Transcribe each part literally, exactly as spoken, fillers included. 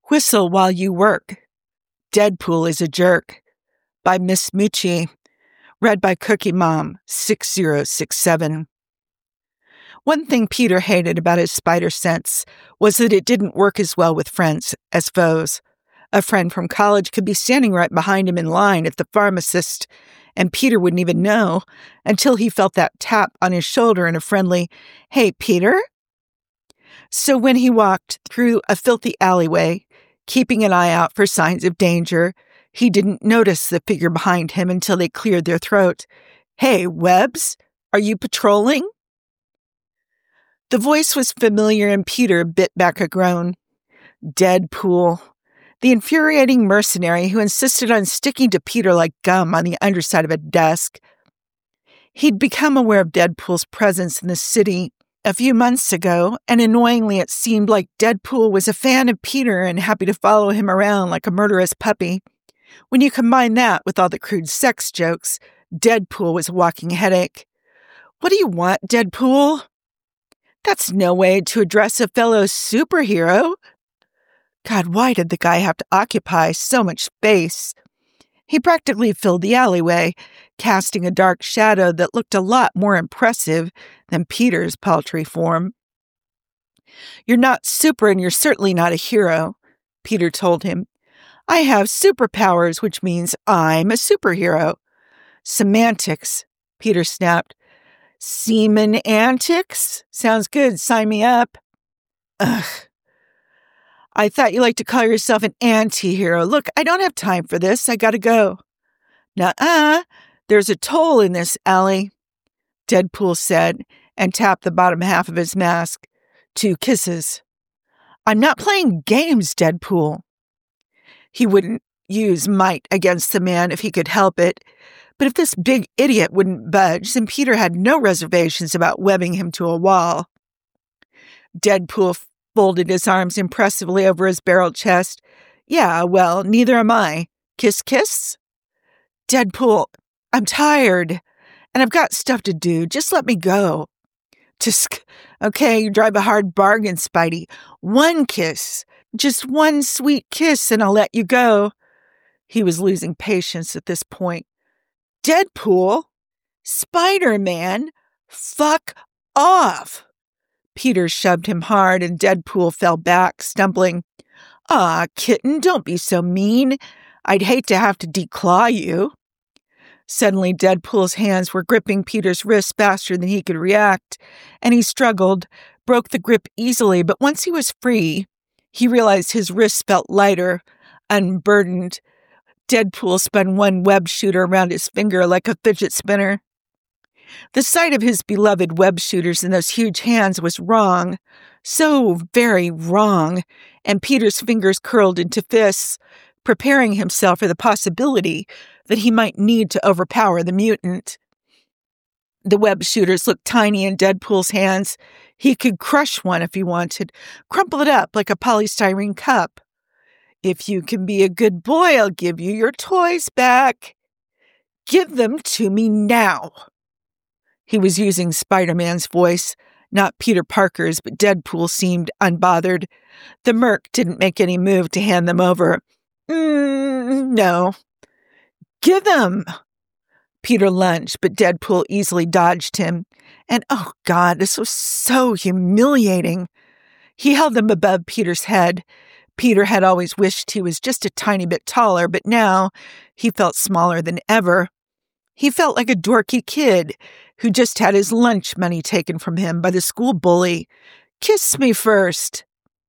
Whistle While You Work. Deadpool is a Jerk by Miss Mucci. Read by Cookie Mom, six zero six seven. One thing Peter hated about his spider sense was that it didn't work as well with friends as foes. A friend from college could be standing right behind him in line at the pharmacist, and Peter wouldn't even know until he felt that tap on his shoulder and a friendly, "Hey, Peter?" So when he walked through a filthy alleyway, keeping an eye out for signs of danger, he didn't notice the figure behind him until they cleared their throat. "Hey, Webbs, are you patrolling?" The voice was familiar, and Peter bit back a groan. Deadpool. The infuriating mercenary who insisted on sticking to Peter like gum on the underside of a desk. He'd become aware of Deadpool's presence in the city a few months ago, and annoyingly it seemed like Deadpool was a fan of Peter and happy to follow him around like a murderous puppy. When you combine that with all the crude sex jokes, Deadpool was a walking headache. "What do you want, Deadpool?" That's no way to address a fellow superhero. God, why did the guy have to occupy so much space? He practically filled the alleyway, casting a dark shadow that looked a lot more impressive than Peter's paltry form. "You're not super and you're certainly not a hero," Peter told him. "I have superpowers, which means I'm a superhero." "Semantics," Peter snapped. "Semen antics? Sounds good, sign me up." Ugh. "I thought you liked to call yourself an anti-hero. Look, I don't have time for this. I gotta go." "Nuh-uh. There's a toll in this alley," Deadpool said, and tapped the bottom half of his mask. "Two kisses." "I'm not playing games, Deadpool." He wouldn't use might against the man if he could help it, but if this big idiot wouldn't budge, then Peter had no reservations about webbing him to a wall. Deadpool folded his arms impressively over his barrel chest. "Yeah, well, neither am I. Kiss, kiss?" "Deadpool, I'm tired, and I've got stuff to do. Just let me go." "Tsk. Okay, you drive a hard bargain, Spidey. One kiss. Just one sweet kiss, and I'll let you go." He was losing patience at this point. "Deadpool? Spider-Man? Fuck off!" Peter shoved him hard, and Deadpool fell back, stumbling. "Aw, kitten, don't be so mean. I'd hate to have to declaw you." Suddenly, Deadpool's hands were gripping Peter's wrist faster than he could react, and he struggled, broke the grip easily, but once he was free, he realized his wrists felt lighter, unburdened. Deadpool spun one web shooter around his finger like a fidget spinner. The sight of his beloved web shooters in those huge hands was wrong, so very wrong, and Peter's fingers curled into fists, preparing himself for the possibility that he might need to overpower the mutant. The web shooters looked tiny in Deadpool's hands. He could crush one if he wanted, crumple it up like a polystyrene cup. "If you can be a good boy, I'll give you your toys back." "Give them to me now." He was using Spider-Man's voice, not Peter Parker's, but Deadpool seemed unbothered. The merc didn't make any move to hand them over. Mm, no. "Give them." Peter lunged, but Deadpool easily dodged him. And oh God, this was so humiliating. He held them above Peter's head. Peter had always wished he was just a tiny bit taller, but now he felt smaller than ever. He felt like a dorky kid who just had his lunch money taken from him by the school bully. "Kiss me first."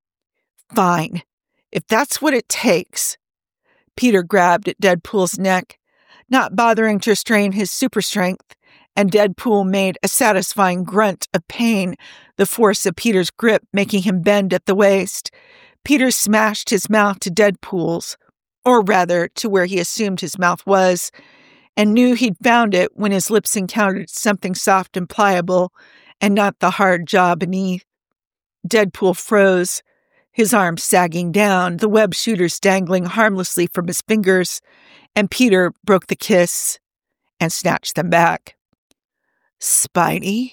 "Fine, if that's what it takes." Peter grabbed at Deadpool's neck, not bothering to restrain his super strength, and Deadpool made a satisfying grunt of pain, the force of Peter's grip making him bend at the waist. Peter smashed his mouth to Deadpool's, or rather to where he assumed his mouth was, and knew he'd found it when his lips encountered something soft and pliable, and not the hard jaw beneath. Deadpool froze, his arms sagging down, the web shooters dangling harmlessly from his fingers, and Peter broke the kiss and snatched them back. "Spidey?"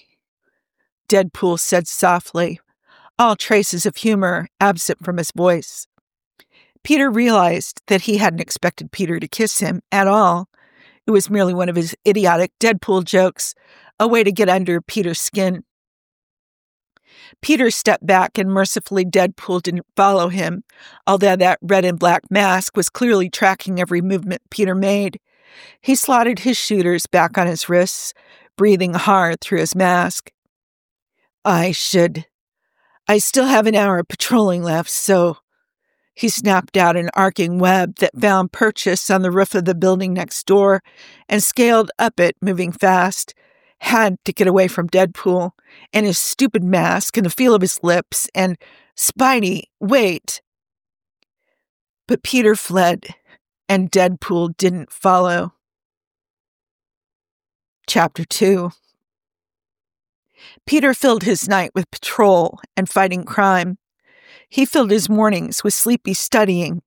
Deadpool said softly, all traces of humor absent from his voice. Peter realized that he hadn't expected Peter to kiss him at all. It was merely one of his idiotic Deadpool jokes, a way to get under Peter's skin. Peter stepped back, and mercifully Deadpool didn't follow him, although that red and black mask was clearly tracking every movement Peter made. He slotted his shooters back on his wrists, breathing hard through his mask. I should... I still have an hour of patrolling left, so... He snapped out an arcing web that found purchase on the roof of the building next door and scaled up it, moving fast. Had to get away from Deadpool and his stupid mask and the feel of his lips and Spidey, wait. But Peter fled, and Deadpool didn't follow. Chapter two. Peter filled his night with patrol and fighting crime. He filled his mornings with sleepy studying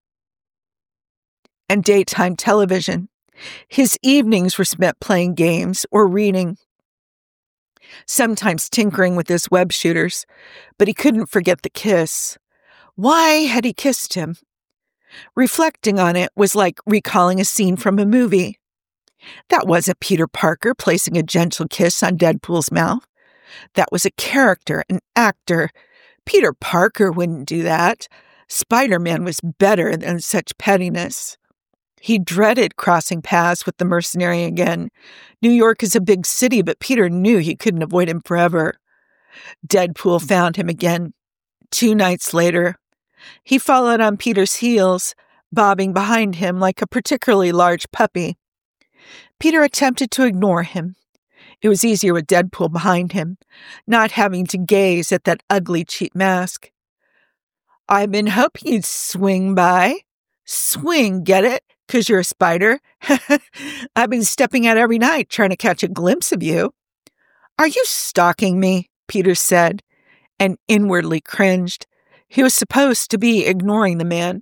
and daytime television. His evenings were spent playing games or reading, sometimes tinkering with his web shooters, but he couldn't forget the kiss. Why had he kissed him? Reflecting on it was like recalling a scene from a movie. That wasn't Peter Parker placing a gentle kiss on Deadpool's mouth. That was a character, an actor. Peter Parker wouldn't do that. Spider-Man was better than such pettiness. He dreaded crossing paths with the mercenary again. New York is a big city, but Peter knew he couldn't avoid him forever. Deadpool found him again. Two nights later, he followed on Peter's heels, bobbing behind him like a particularly large puppy. Peter attempted to ignore him. It was easier with Deadpool behind him, not having to gaze at that ugly, cheap mask. I've been hoping you'd swing by. Swing, get it? 'Cause you're a spider. I've been stepping out every night trying to catch a glimpse of you. Are you stalking me? Peter said, and inwardly cringed. He was supposed to be ignoring the man.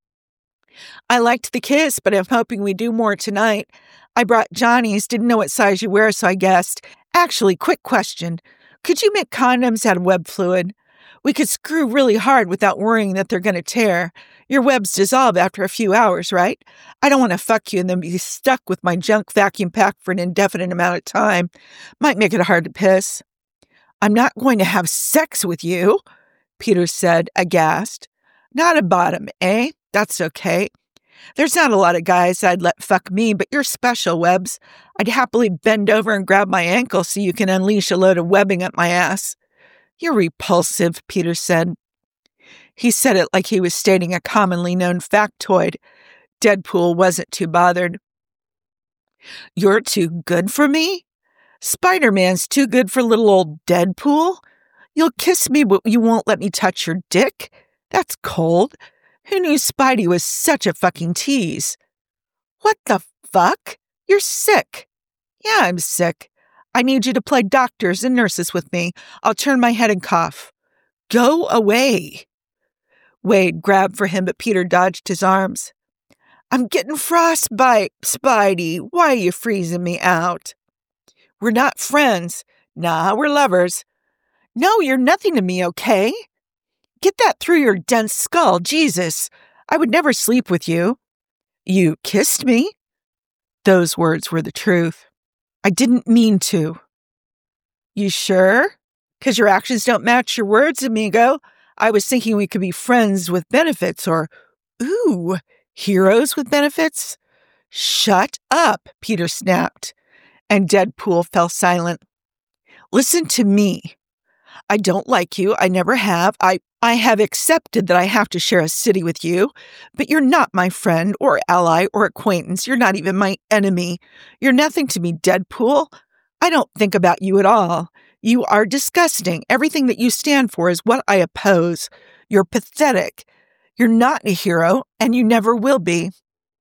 I liked the kiss, but I'm hoping we do more tonight. I brought Johnny's, didn't know what size you wear, so I guessed. Actually, quick question. Could you make condoms out of web fluid? We could screw really hard without worrying that they're going to tear. Your webs dissolve after a few hours, right? I don't want to fuck you and then be stuck with my junk vacuum packed for an indefinite amount of time. Might make it hard to piss. I'm not going to have sex with you, Peter said, aghast. Not a bottom, eh? That's okay. There's not a lot of guys I'd let fuck me, but you're special, Webs. I'd happily bend over and grab my ankle so you can unleash a load of webbing up my ass. You're repulsive, Peter said. He said it like he was stating a commonly known factoid. Deadpool wasn't too bothered. You're too good for me? Spider-Man's too good for little old Deadpool? You'll kiss me, but you won't let me touch your dick? That's cold. Who knew Spidey was such a fucking tease? What the fuck? You're sick. Yeah, I'm sick. I need you to play doctors and nurses with me. I'll turn my head and cough. Go away. Wade grabbed for him, but Peter dodged his arms. I'm getting frostbite, Spidey. Why are you freezing me out? We're not friends. Nah, we're lovers. No, you're nothing to me, okay? Get that through your dense skull, Jesus. I would never sleep with you. You kissed me? Those words were the truth. I didn't mean to. You sure? 'Cause your actions don't match your words, amigo. I was thinking we could be friends with benefits or, ooh, heroes with benefits. Shut up, Peter snapped, and Deadpool fell silent. Listen to me. I don't like you. I never have. I, I have accepted that I have to share a city with you, but you're not my friend or ally or acquaintance. You're not even my enemy. You're nothing to me, Deadpool. I don't think about you at all. You are disgusting. Everything that you stand for is what I oppose. You're pathetic. You're not a hero, and you never will be.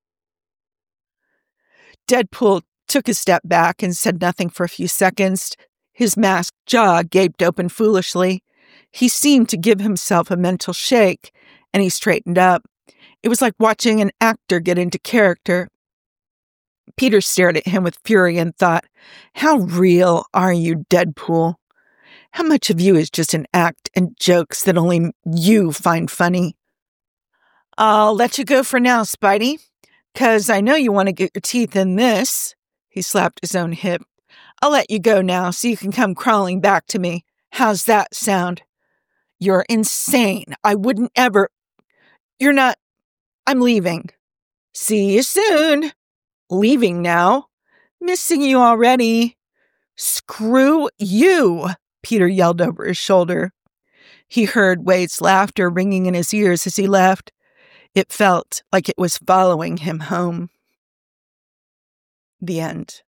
Deadpool took a step back and said nothing for a few seconds. His masked jaw gaped open foolishly. He seemed to give himself a mental shake, and he straightened up. It was like watching an actor get into character. Peter stared at him with fury and thought, how real are you, Deadpool? How much of you is just an act and jokes that only you find funny? I'll let you go for now, Spidey, 'cause I know you want to get your teeth in this. He slapped his own hip. I'll let you go now so you can come crawling back to me. How's that sound? You're insane. I wouldn't ever... You're not... I'm leaving. See you soon. Leaving now? Missing you already. Screw you, Peter yelled over his shoulder. He heard Wade's laughter ringing in his ears as he left. It felt like it was following him home. The end.